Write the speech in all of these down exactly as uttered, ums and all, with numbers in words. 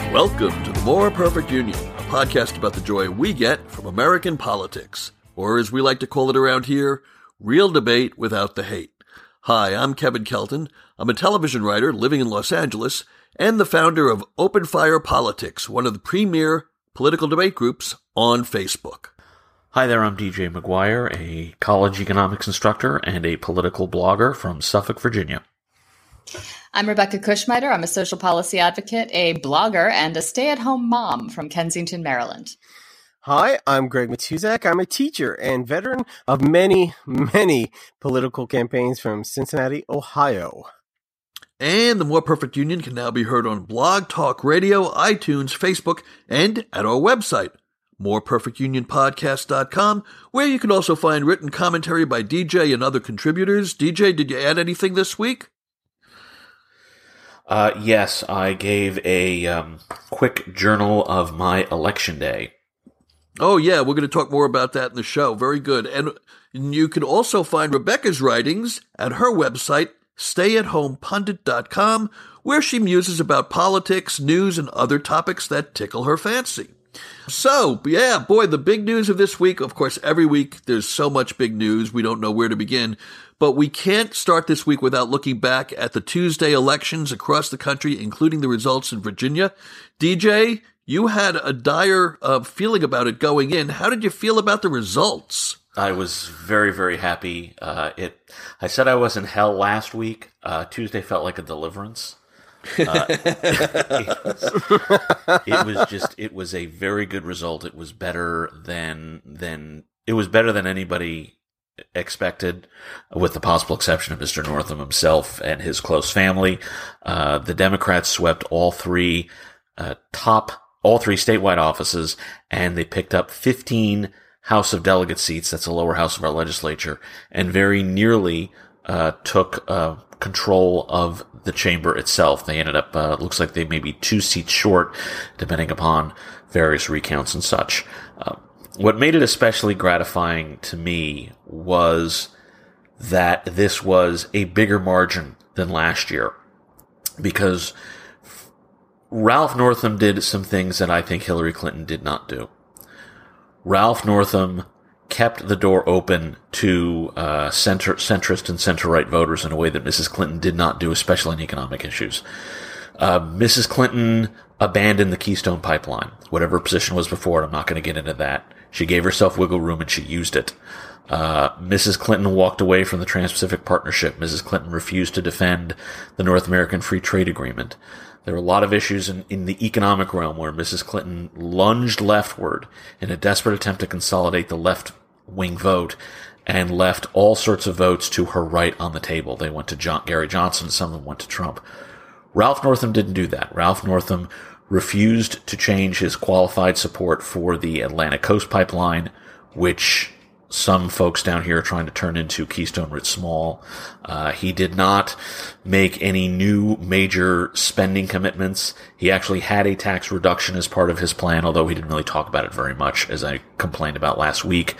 Welcome to the More Perfect Union, a podcast about the joy we get from American politics, or as we like to call it around here, real debate without the hate. Hi, I'm Kevin Kelton. I'm a television writer living in Los Angeles and the founder of Open Fire Politics, one of the premier political debate groups on Facebook. Hi there, I'm D J McGuire, a college economics instructor and a political blogger from Suffolk, Virginia. I'm Rebecca Kushmiter. I'm a social policy advocate, a blogger, and a stay-at-home mom from Kensington, Maryland. Hi, I'm Greg Matuzak. I'm a teacher and veteran of many, many political campaigns from Cincinnati, Ohio. And the More Perfect Union can now be heard on Blog Talk Radio, iTunes, Facebook, and at our website, more perfect union podcast dot com, where you can also find written commentary by D J and other contributors. D J, did you add anything this week? Uh, yes, I gave a um, quick journal of my election day. Oh, yeah, we're going to talk more about that in the show. Very good. And you can also find Rebecca's writings at her website, stay at home pundit dot com, where she muses about politics, news, and other topics that tickle her fancy. So, yeah, boy, the big news of this week, of course, every week there's so much big news, we don't know where to begin. But we can't start this week without looking back at the Tuesday elections across the country, including the results in Virginia. D J, you had a dire uh, feeling about it going in. How did you feel about the results? I was very, very happy. Uh, it. I said I was in hell last week. Uh, Tuesday felt like a deliverance. Uh, it, was, it was just, it was a very good result. It was better than, than, it was better than anybody expected, with the possible exception of Mister Northam himself and his close family. Uh, the Democrats swept all three, uh, top, all three statewide offices, and they picked up fifteen House of Delegate seats. That's the lower house of our legislature, and very nearly, uh, took, uh, control of the chamber itself. They ended up, uh, looks like they may be two seats short, depending upon various recounts and such. Uh, what made it especially gratifying to me was that this was a bigger margin than last year, because Ralph Northam did some things that I think Hillary Clinton did not do. Ralph Northam kept the door open to uh, center, centrist and center-right voters in a way that Missus Clinton did not do, especially in economic issues. Uh, Missus Clinton abandoned the Keystone Pipeline. Whatever her position was before, I'm not going to get into that. She gave herself wiggle room and she used it. Uh, Missus Clinton walked away from the Trans-Pacific Partnership. Missus Clinton refused to defend the North American Free Trade Agreement. There were a lot of issues in, in the economic realm where Missus Clinton lunged leftward in a desperate attempt to consolidate the left-wing vote and left all sorts of votes to her right on the table. They went to John, Gary Johnson, some of them went to Trump. Ralph Northam didn't do that. Ralph Northam refused to change his qualified support for the Atlantic Coast Pipeline, which some folks down here are trying to turn into Keystone writ small. Uh, he did not make any new major spending commitments. He actually had a tax reduction as part of his plan, although he didn't really talk about it very much, as I complained about last week.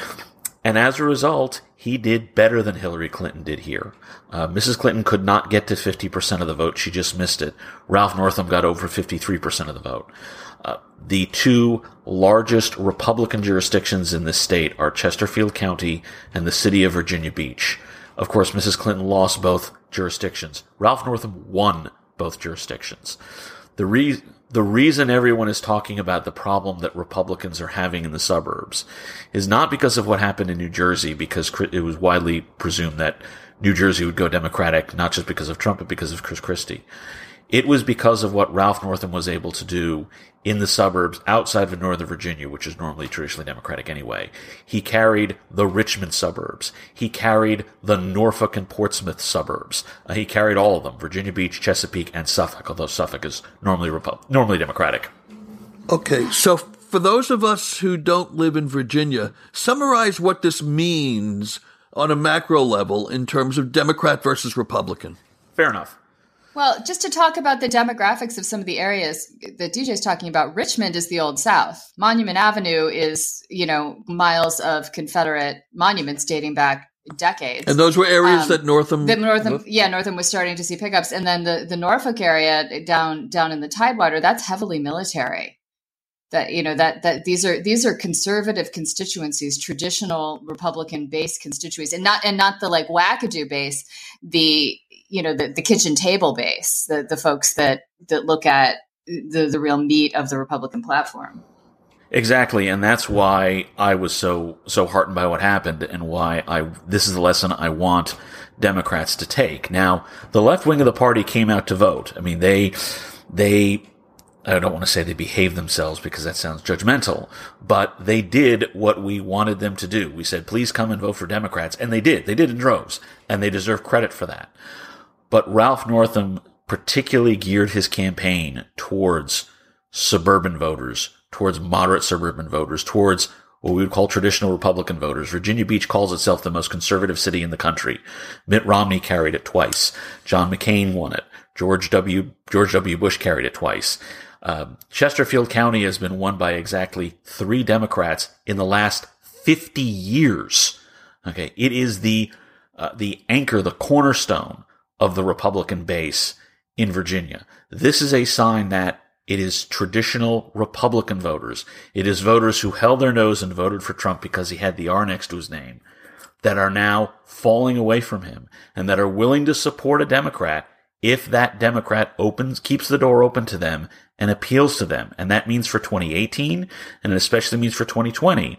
And as a result, he did better than Hillary Clinton did here. Uh, Missus Clinton could not get to fifty percent of the vote. She just missed it. Ralph Northam got over fifty-three percent of the vote. Uh, the two largest Republican jurisdictions in this state are Chesterfield County and the city of Virginia Beach. Of course, Missus Clinton lost both jurisdictions. Ralph Northam won both jurisdictions. The reason The reason everyone is talking about the problem that Republicans are having in the suburbs is not because of what happened in New Jersey, because it was widely presumed that New Jersey would go Democratic, not just because of Trump, but because of Chris Christie. It was because of what Ralph Northam was able to do in the suburbs outside of Northern Virginia, which is normally traditionally Democratic anyway. He carried the Richmond suburbs. He carried the Norfolk and Portsmouth suburbs. Uh, he carried all of them, Virginia Beach, Chesapeake, and Suffolk, although Suffolk is normally Repu- normally Democratic. Okay, so for those of us who don't live in Virginia, summarize what this means on a macro level in terms of Democrat versus Republican. Fair enough. Well, just to talk about the demographics of some of the areas that D J's talking about, Richmond is the Old South. Monument Avenue is, you know, miles of Confederate monuments dating back decades. And those were areas Um, that Northam, The Northam, North- yeah, Northam was starting to see pickups, and then the, the Norfolk area down down in the Tidewater, that's heavily military. That you know that that these are these are conservative constituencies, traditional Republican based constituencies, and not and not the like wackadoo base, the you know the, the kitchen table base, the the folks that that look at the the real meat of the Republican platform. Exactly, and that's why I was so so heartened by what happened, and why I this is the lesson I want Democrats to take. Now, the left wing of the party came out to vote. I mean, they they I don't want to say they behaved themselves because that sounds judgmental, but they did what we wanted them to do. We said, please come and vote for Democrats, and they did. They did in droves, and they deserve credit for that. But Ralph Northam particularly geared his campaign towards suburban voters, towards moderate suburban voters, towards what we would call traditional Republican voters. Virginia Beach calls itself the most conservative city in the country. Mitt Romney carried it twice. John McCain won it. George W. George W. Bush carried it twice. Uh, Chesterfield County has been won by exactly three Democrats in the last fifty years. Okay, it is the uh, the anchor, the cornerstone of the Republican base in Virginia. This is a sign that it is traditional Republican voters. It is voters who held their nose and voted for Trump because he had the R next to his name that are now falling away from him and that are willing to support a Democrat if that Democrat opens, keeps the door open to them and appeals to them. And that means for twenty eighteen, and it especially means for twenty twenty.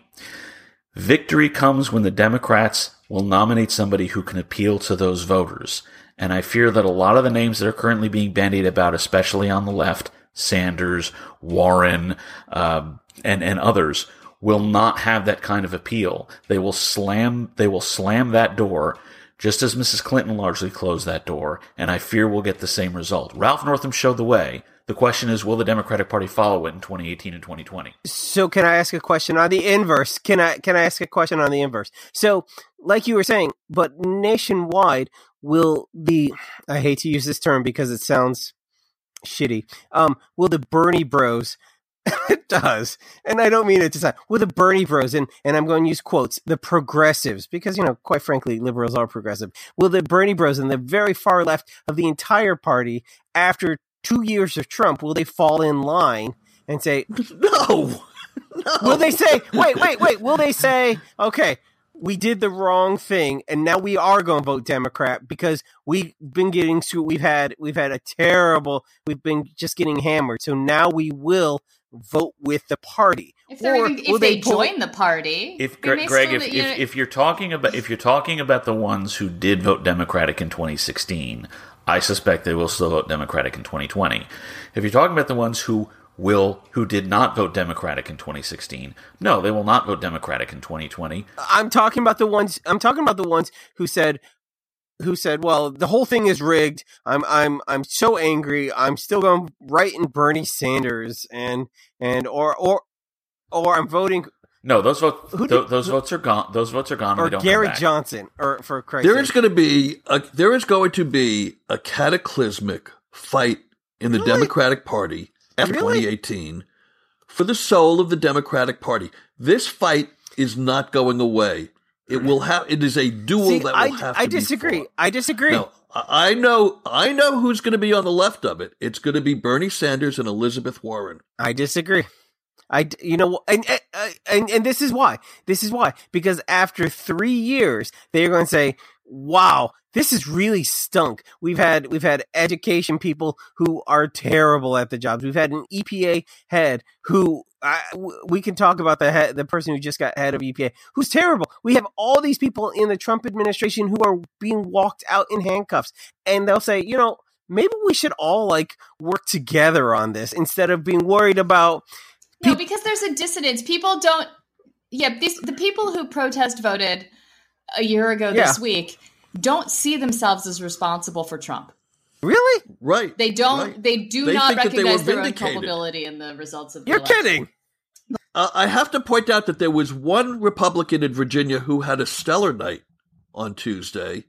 Victory comes when the Democrats will nominate somebody who can appeal to those voters. And I fear that a lot of the names that are currently being bandied about, especially on the left, Sanders, Warren, um, and, and others, will not have that kind of appeal. They will slam, they will slam that door, just as Missus Clinton largely closed that door, and I fear we'll get the same result. Ralph Northam showed the way. The question is, will the Democratic Party follow it in twenty eighteen and twenty twenty? So can I ask a question on the inverse? Can I can I ask a question on the inverse? So, like you were saying, but nationwide, will the, I hate to use this term because it sounds shitty, um, will the Bernie bros, it does, and I don't mean it to sound, will the Bernie bros, and, and I'm going to use quotes, the progressives, because, you know, quite frankly, liberals are progressive, will the Bernie bros and the very far left of the entire party, after two years of Trump, will they fall in line and say, no, no. Will they say, wait, wait, wait, will they say, okay, we did the wrong thing, and now we are going to vote Democrat because we've been getting to, we've had, we've had a terrible, we've been just getting hammered, so now we will vote with the party. If, they're even, if they, they pull, join the party, if Greg, Greg if, if, if you're talking about if you're talking about the ones who did vote Democratic in twenty sixteen, I suspect they will still vote Democratic in twenty twenty. If you're talking about the ones who will who did not vote Democratic in twenty sixteen, no, they will not vote Democratic in twenty twenty. I'm talking about the ones. I'm talking about the ones who said. Who said, "Well, the whole thing is rigged. I'm, I'm, I'm so angry. I'm still going right in Bernie Sanders, and and or or or I'm voting." No, those votes, th- did, those votes are gone. Those votes are gone. Or and they don't Gary come back. Johnson, or for Christ's there sake. is going to be a, there is going to be a cataclysmic fight in the really? Democratic Party after really? twenty eighteen for the soul of the Democratic Party. This fight is not going away. It will have. It is a duel See, that will I, have to I be disagree. fought. I disagree. No, I know. I know who's going to be on the left of it. It's going to be Bernie Sanders and Elizabeth Warren. I disagree. I, you know, and, and and this is why. This is why. Because after three years, they're going to say, "Wow, this has really stunk." We've had we've had education people who are terrible at the jobs. We've had an E P A head who I, we can talk about the head, the person who just got head of E P A, who's terrible. We have all these people in the Trump administration who are being walked out in handcuffs, and they'll say, you know, maybe we should all like work together on this instead of being worried about. No, because there's a dissonance. People don't. Yeah, these the people who protest voted a year ago yeah. this week don't see themselves as responsible for Trump. Really? Right. They don't. Right. They do they not they recognize their own vindicated. culpability in the results of the You're election. kidding. Uh, I have to point out that there was one Republican in Virginia who had a stellar night on Tuesday.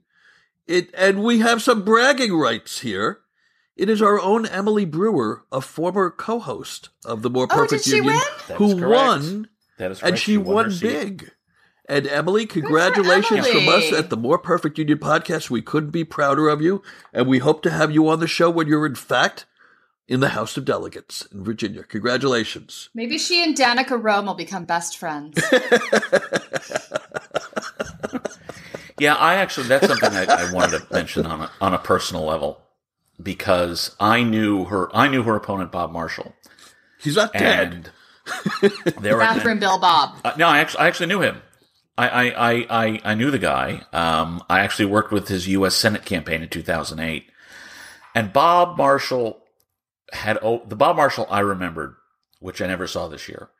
It and we have some bragging rights here. It is our own Emily Brewer, a former co-host of the More Oh, Perfect did she Union, win? That who is correct. won, That is and correct. she, She won won her seat. big. And Emily, congratulations Emily. from us at the More Perfect Union podcast. We couldn't be prouder of you, and we hope to have you on the show when you're in fact in the House of Delegates in Virginia. Congratulations. Maybe she and Danica Rome will become best friends. Yeah, I actually, that's something I, I wanted to mention on a, on a personal level, because I knew her, I knew her opponent, Bob Marshall. He's not dead. And there were, Bathroom Bill Bob. Uh, no, I actually, I actually knew him. I, I, I, I, I knew the guy. Um, I actually worked with his U S Senate campaign in two thousand eight. And Bob Marshall had, oh, the Bob Marshall I remembered, which I never saw this year,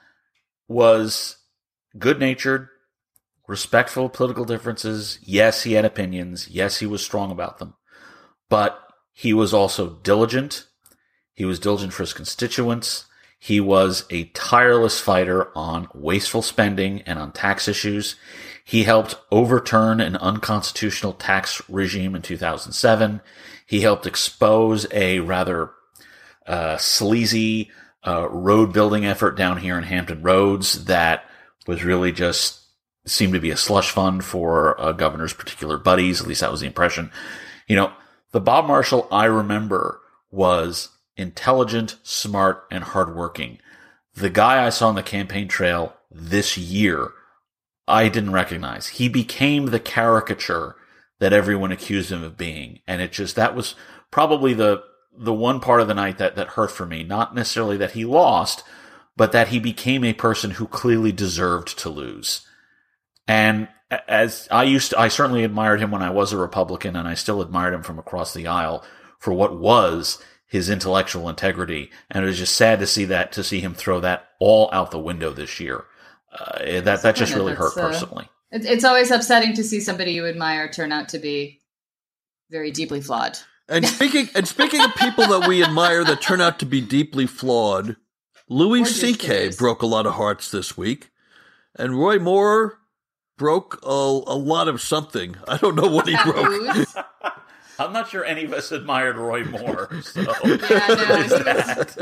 was good-natured, respectful of political differences. Yes, he had opinions. Yes, he was strong about them. But he was also diligent. He was diligent for his constituents. He was a tireless fighter on wasteful spending and on tax issues. He helped overturn an unconstitutional tax regime in two thousand seven. He helped expose a rather uh, sleazy uh, road building effort down here in Hampton Roads that was really just seemed to be a slush fund for a governor's particular buddies. At least that was the impression. You know, the Bob Marshall I remember was intelligent, smart, and hardworking. The guy I saw on the campaign trail this year, I didn't recognize. He became the caricature that everyone accused him of being. And it just, that was probably the the one part of the night that, that hurt for me. Not necessarily that he lost, but that he became a person who clearly deserved to lose. And as I used to, I certainly admired him when I was a Republican, and I still admired him from across the aisle for what was his intellectual integrity. And it was just sad to see that, to see him throw that all out the window this year. Uh, that, that just really hurt uh, personally. It's, it's always upsetting to see somebody you admire turn out to be very deeply flawed. And speaking and speaking of people that we admire that turn out to be deeply flawed, Louis C K broke a lot of hearts this week, and Roy Moore broke a, a lot of something. I don't know what he broke. I'm not sure any of us admired Roy Moore. So yeah, no, he was...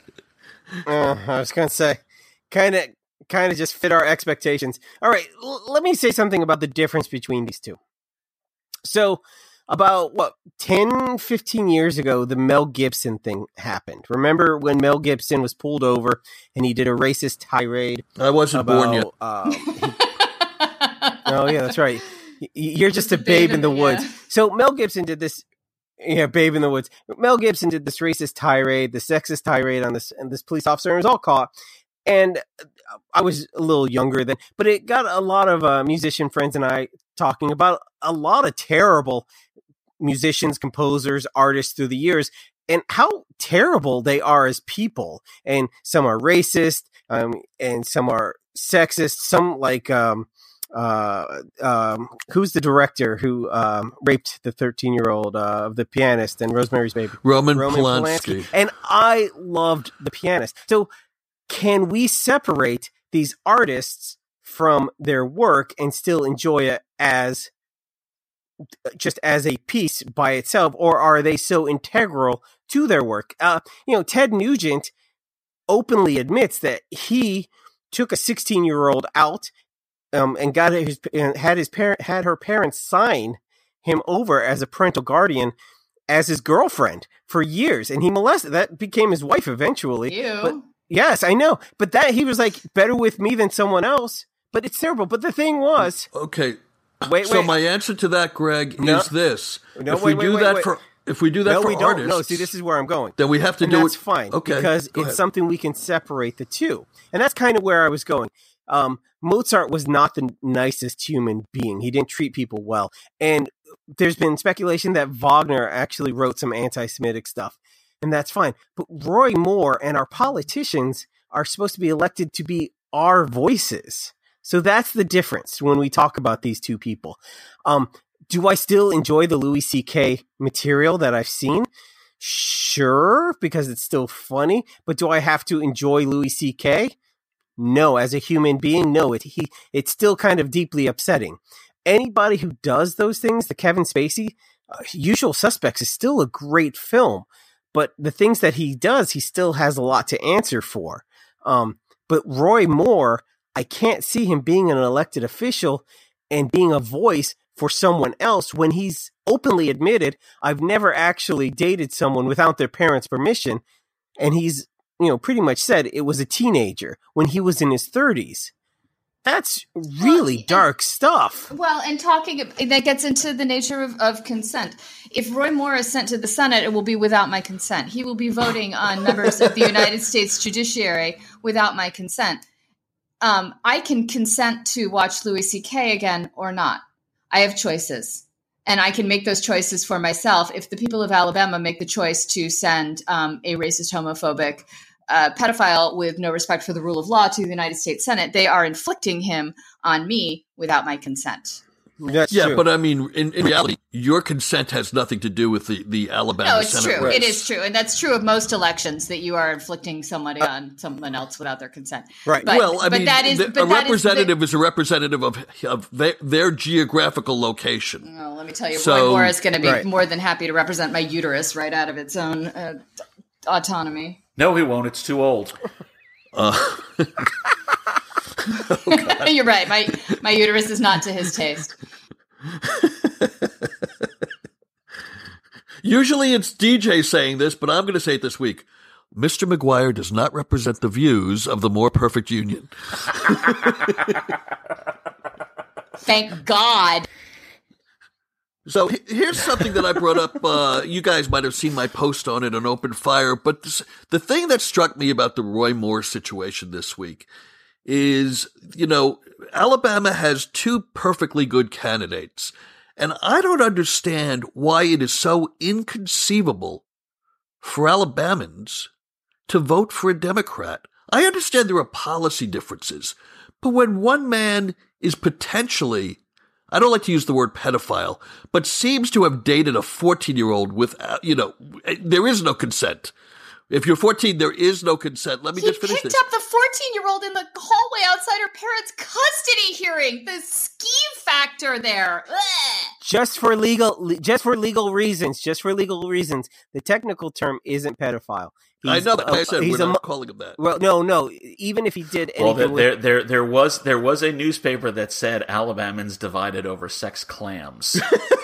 uh, I was going to say, kind of, kind of just fit our expectations. All right, l- let me say something about the difference between these two. So, about what ten, fifteen years ago, the Mel Gibson thing happened. Remember when Mel Gibson was pulled over and he did a racist tirade? I wasn't about, born yet. Um, he... Oh yeah, that's right. You're just a babe in the woods. Yeah. So Mel Gibson did this, yeah, babe in the woods. Mel Gibson did this racist tirade, the sexist tirade on this, and this police officer was all caught. And I was a little younger then, but it got a lot of uh, musician friends and I talking about a lot of terrible musicians, composers, artists through the years, and how terrible they are as people. And some are racist, um, and some are sexist. Some like, um, Uh, um, who's the director who um, raped the thirteen-year-old uh, of The Pianist and Rosemary's Baby? Roman, Roman Polanski. Polanski. And I loved The Pianist. So can we separate these artists from their work and still enjoy it as just as a piece by itself, or are they so integral to their work? Uh, you know, Ted Nugent openly admits that he took a sixteen-year-old out Um, and got his had his parent had her parents sign him over as a parental guardian as his girlfriend for years, and he molested that became his wife eventually. Ew. But yes, I know, but that he was like better with me than someone else. But it's terrible. But the thing was, Okay, wait, so wait, my answer to that, Greg, No. is this: No, if wait, we wait, do wait, that wait. for if we do that no, for we don't. artists, No, see, this is where I'm going. then we have to And do that's it. fine Okay, because go it's ahead. something we can separate the two, and that's kind of where I was going. Um, Mozart was not the nicest human being. He didn't treat people well. And there's been speculation that Wagner actually wrote some anti-Semitic stuff, and that's fine. But Roy Moore and our politicians are supposed to be elected to be our voices. So that's the difference when we talk about these two people. Um, do I still enjoy the Louis C K material that I've seen? Sure, because it's still funny. But do I have to enjoy Louis C K? No, as a human being, no. It he it's still kind of deeply upsetting. Anybody who does those things, the Kevin Spacey, uh, Usual Suspects is still a great film, but the things that he does, he still has a lot to answer for. Um, but Roy Moore, I can't see him being an elected official and being a voice for someone else when he's openly admitted, I've never actually dated someone without their parents' permission. And he's, you know, pretty much said it was a teenager when he was in his thirties. That's really well, dark stuff. Well, and talking, that gets into the nature of, of consent. If Roy Moore is sent to the Senate, it will be without my consent. He will be voting on members of the United States judiciary without my consent. Um, I can consent to watch Louis C K again or not. I have choices. And I can make those choices for myself. If the people of Alabama make the choice to send um, a racist, homophobic uh, pedophile with no respect for the rule of law to the United States Senate, they are inflicting him on me without my consent. That's yeah, true. but I mean, in, in reality, your consent has nothing to do with the, the Alabama No, it's Senate true. race. It is true. And that's true of most elections, that you are inflicting somebody uh, on someone else without their consent. Right. But, well, I but mean, that is, the, but a that representative is, is, the, is a representative of, of their, their geographical location. Oh, let me tell you, So, Roy Moore is going to be right. more than happy to represent my uterus right out of its own uh, autonomy. No, he won't. It's too old. Uh, oh, You're right. My my uterus is not to his taste. Usually it's D J saying this, but I'm going to say it this week. Mister McGuire does not represent the views of the More Perfect Union. Thank God. So here's something that I brought up. Uh, you guys might have seen my post on it on Open Fire, but this, the thing that struck me about the Roy Moore situation this week is, you know, Alabama has two perfectly good candidates, and I don't understand why it is so inconceivable for Alabamans to vote for a Democrat. I understand there are policy differences, but when one man is potentially, I don't like to use the word pedophile, but seems to have dated a fourteen-year-old without, you know, there is no consent. If you're fourteen, there is no consent. Let me he just finish picked this. up the fourteen-year-old in the hallway outside her parents' custody hearing. The scheme factor there. Ugh. Just for legal, just for legal reasons, just for legal reasons. The technical term isn't pedophile. He's, I know that. Like I uh, said, he's we're a, not calling him that. Well, no, no. Even if he did anything, Well, there, with, there, there, there was there was a newspaper that said Alabamans divided over sex clams.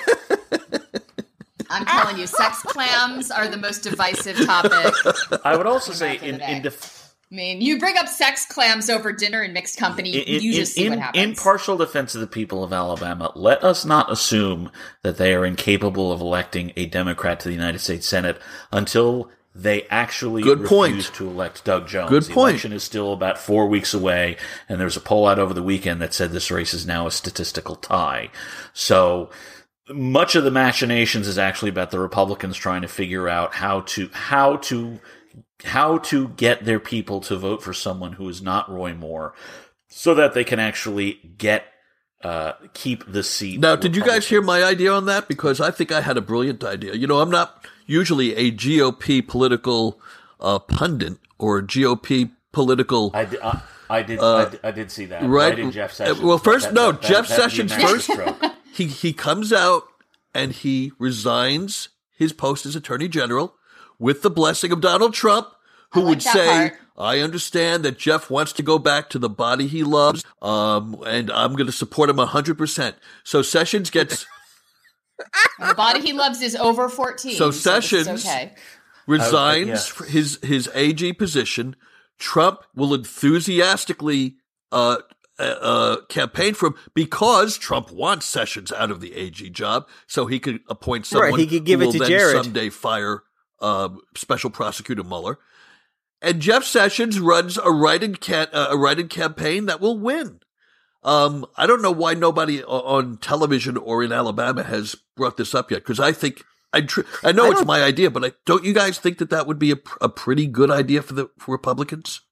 I'm telling you, sex clams are the most divisive topic. I would also say, After the in day. in, def- I mean, you bring up sex clams over dinner in mixed company, in, you just in, see what in, happens. in partial defense of the people of Alabama, let us not assume that they are incapable of electing a Democrat to the United States Senate until they actually Good refuse point. to elect Doug Jones. Good the point. election is still about four weeks away, and there was a poll out over the weekend that said this race is now a statistical tie. So much of the machinations is actually about the Republicans trying to figure out how to how to how to get their people to vote for someone who is not Roy Moore, so that they can actually get uh, keep the seat. Now, did you guys hear my idea on that? Because I think I had a brilliant idea. You know, I'm not usually a G O P political uh, pundit or a G O P political. I did. I, I did, Uh, I did. I did see that. right. I did Jeff Sessions. Well, first, That- no, that- Jeff that- that'd be a Sessions massive first. stroke. He he comes out and he resigns his post as Attorney General with the blessing of Donald Trump, who I like would that say, part. I understand that Jeff wants to go back to the body he loves, um, and I'm going to support him one hundred percent. So Sessions gets The body he loves is over fourteen. So this is Sessions- okay. resigns yes. his his A G position. Trump will enthusiastically uh, uh, uh, campaign for him because Trump wants Sessions out of the A G job, so he could appoint someone Right, he could give who it will to then Jared. someday fire um, Special Prosecutor Mueller. And Jeff Sessions runs a write-in ca- uh, a write-in campaign that will win. Um, I don't know why nobody o- on television or in Alabama has brought this up yet, because I think I tr- I know I it's don't- my idea, but I, don't you guys think that that would be a, pr- a pretty good idea for the for Republicans?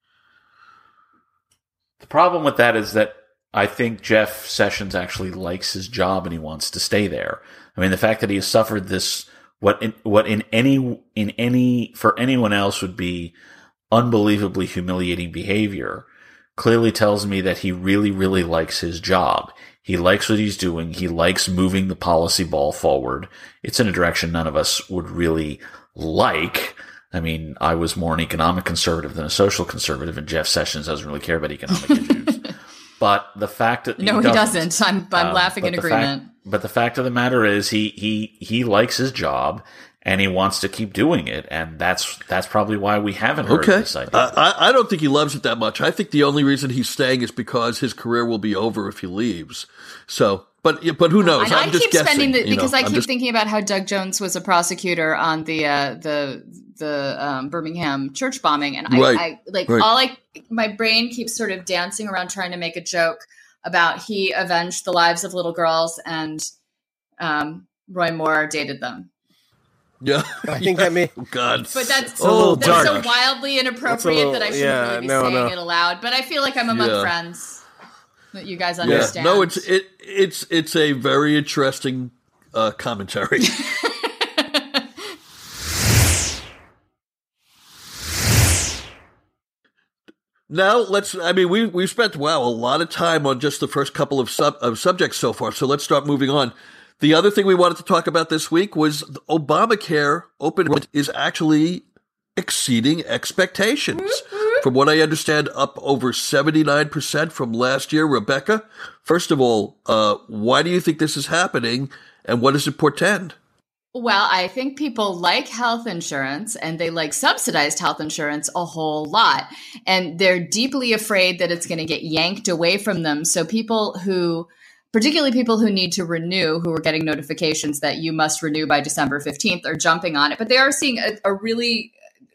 The problem with that is that I think Jeff Sessions actually likes his job and he wants to stay there. I mean, the fact that he has suffered this, what in, what in any, in any, for anyone else would be unbelievably humiliating behavior, clearly tells me that he really, really likes his job. He likes what he's doing. He likes moving the policy ball forward. It's in a direction none of us would really like. I mean, I was more an economic conservative than a social conservative, and Jeff Sessions doesn't really care about economic issues. But the fact that no, he doesn't. doesn't. I'm I'm um, laughing in agreement. Fact, but the fact of the matter is, he he he likes his job. And he wants to keep doing it, and that's that's probably why we haven't heard okay. of this idea. I, I don't think he loves it that much. I think the only reason he's staying is because his career will be over if he leaves. So, but but who knows? I, I'm I just keep guessing, spending the, because know, I I'm keep just, thinking about how Doug Jones was a prosecutor on the uh, the the um, Birmingham church bombing, and I, right, I like right. all I my brain keeps sort of dancing around trying to make a joke about he avenged the lives of little girls and um, Roy Moore dated them. Yeah, I think that may. Oh, God, but that's, oh, that's so wildly inappropriate little, that I shouldn't yeah, really be no, saying no. it aloud. But I feel like I'm among yeah. friends that you guys yeah. understand. No, it's it it's it's a very interesting uh, commentary. Now let's. I mean, we we spent wow a lot of time on just the first couple of sub of subjects so far. So let's start moving on. The other thing we wanted to talk about this week was Obamacare open enrollment is actually exceeding expectations. Mm-hmm. From what I understand, up over seventy-nine percent from last year. Rebecca, first of all, uh, why do you think this is happening, and what does it portend? Well, I think people like health insurance and they like subsidized health insurance a whole lot. And they're deeply afraid that it's going to get yanked away from them. So people who, particularly people who need to renew, who are getting notifications that you must renew by December fifteenth, are jumping on it. But they are seeing a, a really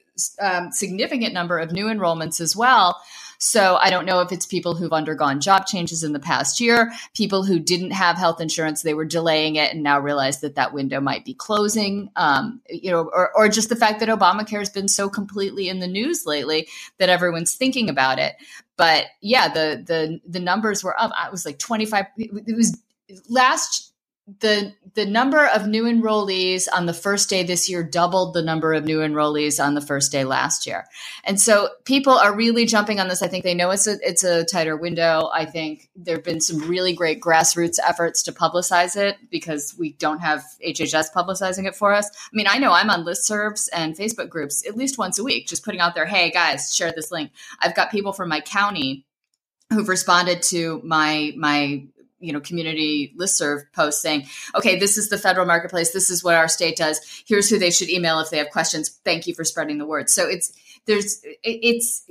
um, significant number of new enrollments as well. So I don't know if it's people who've undergone job changes in the past year, people who didn't have health insurance, they were delaying it and now realize that that window might be closing, um, you know, or, or just the fact that Obamacare has been so completely in the news lately that everyone's thinking about it. But yeah, the the the numbers were up. I was like twenty-five. It was last. The the number of new enrollees on the first day this year doubled the number of new enrollees on the first day last year. And so people are really jumping on this. I think they know it's a it's a tighter window. I think there have been some really great grassroots efforts to publicize it because we don't have H H S publicizing it for us. I mean, I know I'm on listservs and Facebook groups at least once a week, just putting out there, hey, guys, share this link. I've got people from my county who've responded to my my you know, community listserv post saying, okay, this is the federal marketplace. This is what our state does. Here's who they should email if they have questions. Thank you for spreading the word. So it's, there's, it's,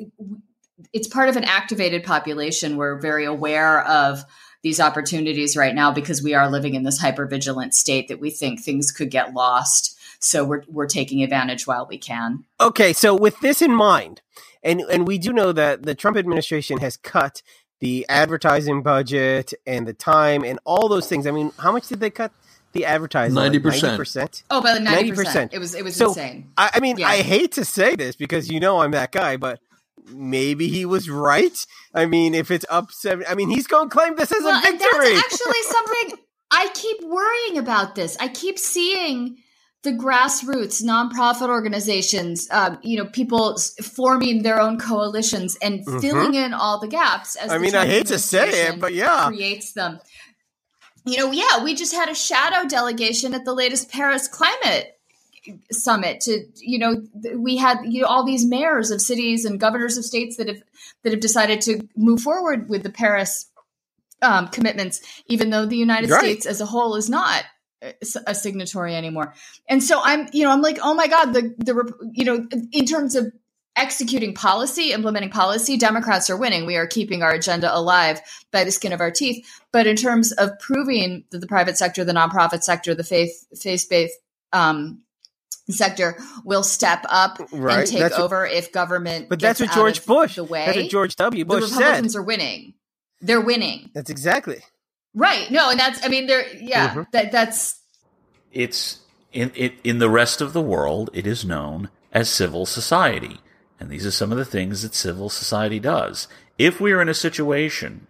it's part of an activated population. We're very aware of these opportunities right now because we are living in this hypervigilant state that we think things could get lost. So we're, we're taking advantage while we can. Okay. So with this in mind, and, and we do know that the Trump administration has cut the advertising budget and the time and all those things. I mean, how much did they cut the advertising? ninety percent. ninety percent? Oh, by the ninety percent. It was, it was so, insane. I, I mean, yeah. I hate to say this because you know I'm that guy, but maybe he was right. I mean, if it's up seven, I mean, he's going to claim this as well, a victory. And that's actually something I keep worrying about this. I keep seeing the grassroots, nonprofit organizations, um, you know, people forming their own coalitions and mm-hmm. filling in all the gaps. As I mean, I hate to say it, but yeah, creates them. You know, yeah, we just had a shadow delegation at the latest Paris climate summit. To you know, we had you know all these mayors of cities and governors of states that have that have decided to move forward with the Paris um, commitments, even though the United right. States as a whole is not a signatory anymore. And so I'm, you know, I'm like, oh my God, the, the, you know, in terms of executing policy, implementing policy, Democrats are winning. We are keeping our agenda alive by the skin of our teeth. But in terms of proving that the private sector, the nonprofit sector, the faith, faith-based um, sector will step up right. and take that's over what, if government But gets that's what George out of Bush, the way. that's what George W. Bush the Republicans said. are winning. They're winning. That's exactly. Right. No, and that's, I mean, there, yeah, mm-hmm. that that's. It's, in, it, in the rest of the world, it is known as civil society. And these are some of the things that civil society does. If we are in a situation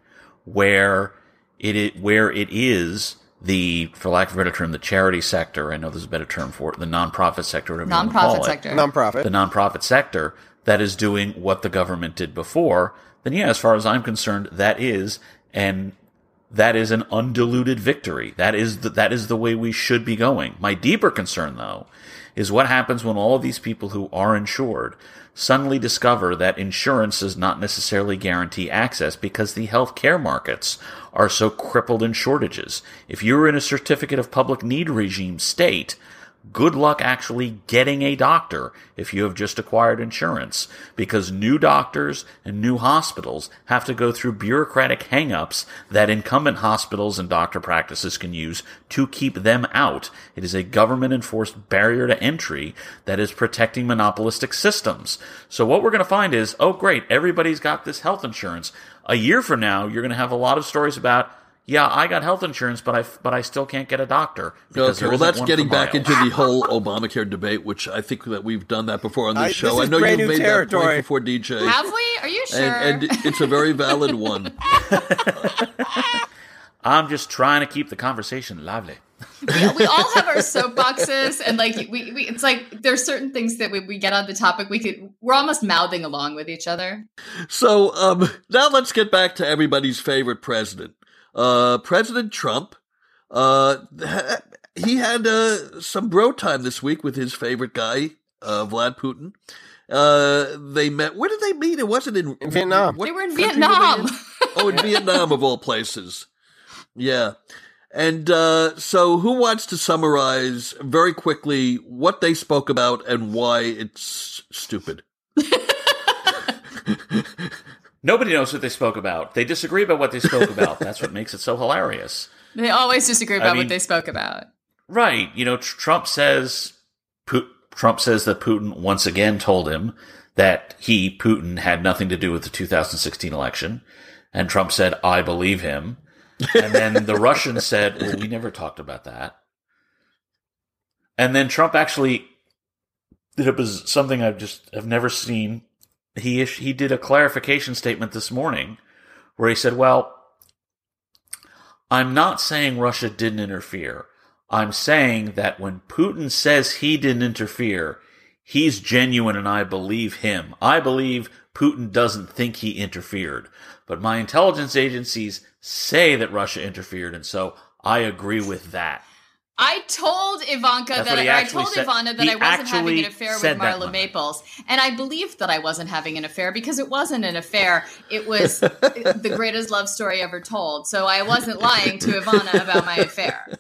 where it, it where it is the, for lack of a better term, the charity sector, I know there's a better term for it, the nonprofit sector, whatever you want to call Nonprofit it. sector. Nonprofit. The nonprofit sector that is doing what the government did before, then yeah, as far as I'm concerned, that is an That is an undiluted victory. That is the, that is the way we should be going. My deeper concern, though, is what happens when all of these people who are insured suddenly discover that insurance does not necessarily guarantee access because the healthcare markets are so crippled in shortages. If you're in a certificate of public need regime state, good luck actually getting a doctor if you have just acquired insurance, because new doctors and new hospitals have to go through bureaucratic hang-ups that incumbent hospitals and doctor practices can use to keep them out. It is a government-enforced barrier to entry that is protecting monopolistic systems. So what we're going to find is, oh great, everybody's got this health insurance. A year from now, you're going to have a lot of stories about, yeah, I got health insurance, but I but I still can't get a doctor. Okay, well, that's getting back into the whole Obamacare debate, which I think that we've done that before on this I, show. This I know you've made territory. that point before, D J. Have we? Are you sure? And, and it's a very valid one. I'm just trying to keep the conversation lively. Yeah, we all have our soapboxes, and like we, we it's like there's certain things that we, we get on the topic, we could we're almost mouthing along with each other. So um, now let's get back to everybody's favorite president. Uh, President Trump, uh, he had, uh, some bro time this week with his favorite guy, uh, Vlad Putin. Uh, they met, where did they meet? It wasn't in, in Vietnam. They were in country Vietnam. were they in? Oh, in Vietnam of all places. Yeah. And, uh, so who wants to summarize very quickly what they spoke about and why it's stupid? Nobody knows what they spoke about. They disagree about what they spoke about. That's what makes it so hilarious. They always disagree about I mean, what they spoke about. Right. You know, tr- Trump says Pu- Trump says that Putin once again told him that he, Putin, had nothing to do with the two thousand sixteen election. And Trump said, I believe him. And then the Russians said, well, we never talked about that. And then Trump actually did a, something I've just I've never seen. He he did a clarification statement this morning where he said, well, I'm not saying Russia didn't interfere. I'm saying that when Putin says he didn't interfere, he's genuine and I believe him. I believe Putin doesn't think he interfered. But my intelligence agencies say that Russia interfered, and so I agree with that. I told Ivanka That's that he I, I actually told said. Ivana that He I wasn't having actually an affair with said that, Marla Mother. Maples, and I believed that I wasn't having an affair because it wasn't an affair. It was the greatest love story ever told. So I wasn't lying to Ivana about my affair.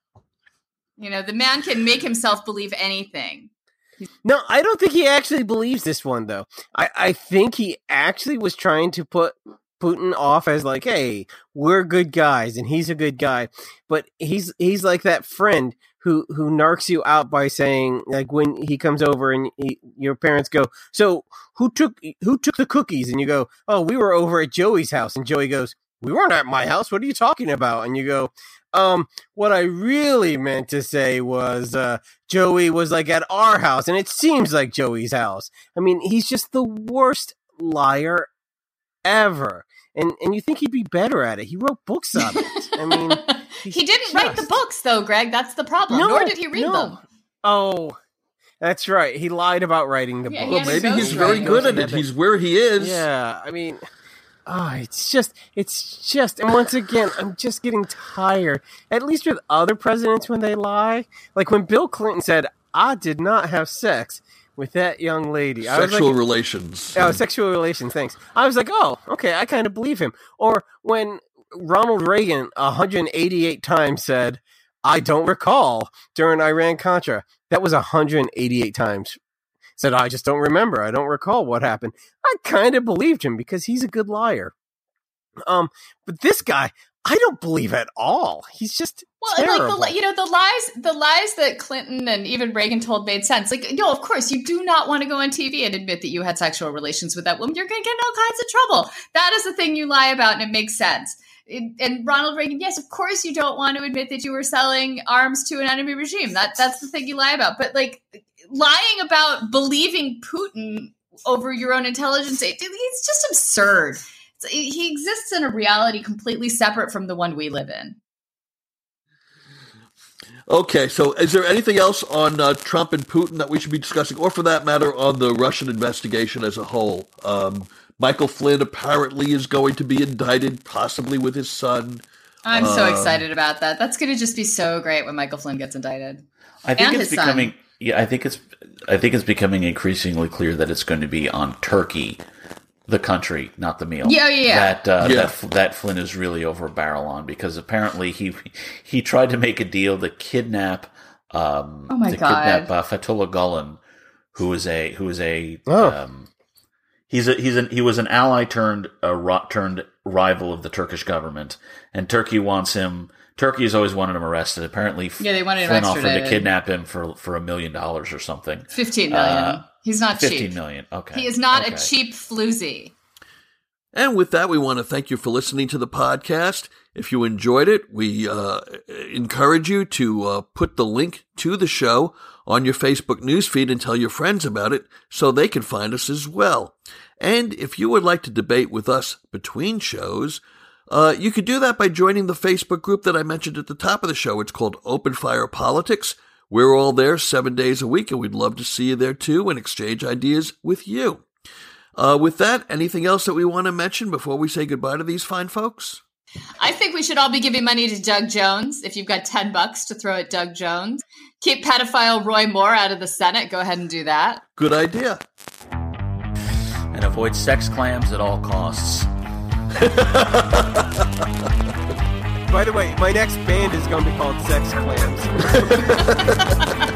You know, the man can make himself believe anything. No, I don't think he actually believes this one, though. I, I think he actually was trying to put Putin off as like, hey, we're good guys, and he's a good guy. But he's he's like that friend who, who narcs you out by saying, like, when he comes over and he, your parents go, so who took who took the cookies? And you go, oh, we were over at Joey's house. And Joey goes, we weren't at my house. What are you talking about? And you go, um, what I really meant to say was uh, Joey was like at our house, and it seems like Joey's house. I mean, he's just the worst liar ever. And and you think he'd be better at it. He wrote books on it. I mean, he didn't just... write the books, though, Greg. That's the problem. No, Nor did he read no. them. Oh, that's right. He lied about writing the Yeah, book. he Well, had a maybe he's ghostwriter. very good at it. He's where he is. Yeah, I mean, oh, it's just, it's just, and once again, I'm just getting tired. At least with other presidents when they lie. Like when Bill Clinton said, I did not have sex with that young lady. I was Sexual like, relations. Oh, sexual relations, thanks. I was like, oh, okay, I kind of believe him. Or when Ronald Reagan one hundred eighty-eight times said, I don't recall during Iran-Contra. That was one hundred eighty-eight times. Said, I just don't remember. I don't recall what happened. I kind of believed him because he's a good liar. Um, but this guy, I don't believe at all. He's just Well, terrible. and like the you know the lies the lies that Clinton and even Reagan told made sense. Like, no, of course you do not want to go on T V and admit that you had sexual relations with that woman. You're going to get in all kinds of trouble. That is the thing you lie about, and it makes sense. It, and Ronald Reagan, yes, of course you don't want to admit that you were selling arms to an enemy regime. That that's the thing you lie about. But like lying about believing Putin over your own intelligence, it, it's just absurd. He exists in a reality completely separate from the one we live in. Okay, so is there anything else on uh, Trump and Putin that we should be discussing, or for that matter, on the Russian investigation as a whole? Um, Michael Flynn apparently is going to be indicted, possibly with his son. I'm so Um, excited about that. That's going to just be so great when Michael Flynn gets indicted. I think And it's his son. becoming Yeah, I think it's I think it's becoming increasingly clear that it's going to be on Turkey, the country, not the meal. Yeah, yeah, yeah. That uh, Yeah. that that Flynn is really over a barrel on, because apparently he he tried to make a deal to kidnap um Oh my to God. kidnap uh, Fethullah Gulen, who is a who is a Oh. um he's a he's an he was an ally turned a ro- turned rival of the Turkish government, and Turkey wants him. Turkey has always wanted him arrested. Apparently, Yeah, they wanted him Flynn offered to extradited. kidnap him for for a million dollars or something. Fifteen million. Uh, He's not Fifteen cheap. million. Okay, He is not okay. a cheap floozy. And with that, we want to thank you for listening to the podcast. If you enjoyed it, we uh, encourage you to uh, put the link to the show on your Facebook newsfeed and tell your friends about it so they can find us as well. And if you would like to debate with us between shows, uh, you could do that by joining the Facebook group that I mentioned at the top of the show. It's called Open Fire Politics. We're all there seven days a week, and we'd love to see you there too and exchange ideas with you. Uh, with that, anything else that we want to mention before we say goodbye to these fine folks? I think we should all be giving money to Doug Jones. If you've got ten bucks to throw at Doug Jones, keep pedophile Roy Moore out of the Senate. Go ahead and do that. Good idea. And avoid sex clams at all costs. By the way, my next band is going to be called Sex Clams.